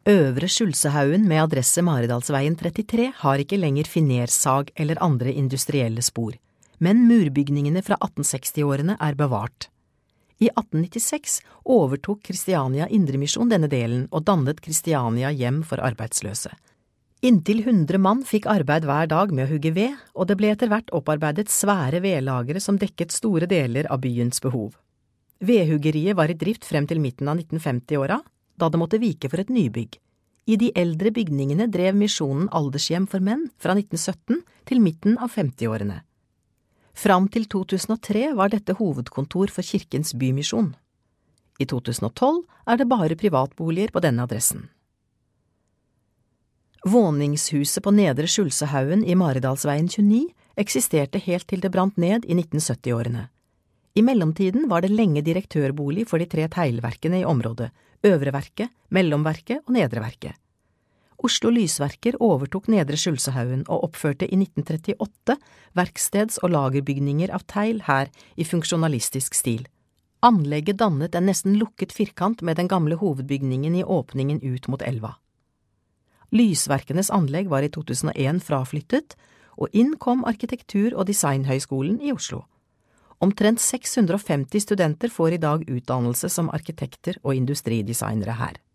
Øvre Skjulsehaugen med adresse Maridalsveien 33 har ikke lenger finersag eller andre industrielle spor, men murbygningene fra 1860-årene er bevart. I 1896 overtok Kristiania Indremisjon denne delen og dannet Kristiania hjem for arbeidsløse. Inntil 100 mann fikk arbeid hver dag med å hugge ved, og det ble etter hvert opparbeidet svære vedlagre som dekket store deler av byens behov. Vedhuggeriet var i drift frem til midten av 1950-åra, da det måtte vike for et nybygg. I de eldre bygningene drev misjonen aldershjem for menn fra 1917 til midten av 50-årene. Fram til 2003 var dette hovedkontor for Kirkens Bymisjon. I 2012 er det bare privatboliger på denne adressen. Våningshuset på Nedre Skjulsehaugen i Maridalsveien 29 eksisterte helt til det brant ned i 1970-årene. I mellomtiden var det lenge direktørbolig for de 3 teglverkene i området, Øvreverket, Mellomverket og Nedreverket. Oslo Lysverker overtok Nedre Skjulsehaugen og oppførte i 1938 verksteds- og lagerbygninger av tegl her i funksjonalistisk stil. Anlegget dannet en nesten lukket firkant med den gamle hovedbygningen i åpningen ut mot elva. Lysverkenes anlegg var i 2001 fraflyttet, og inn kom Arkitektur- og Designhøgskolen i Oslo. Omtrent 650 studenter får i dag utdannelse som arkitekter og industridesignere her.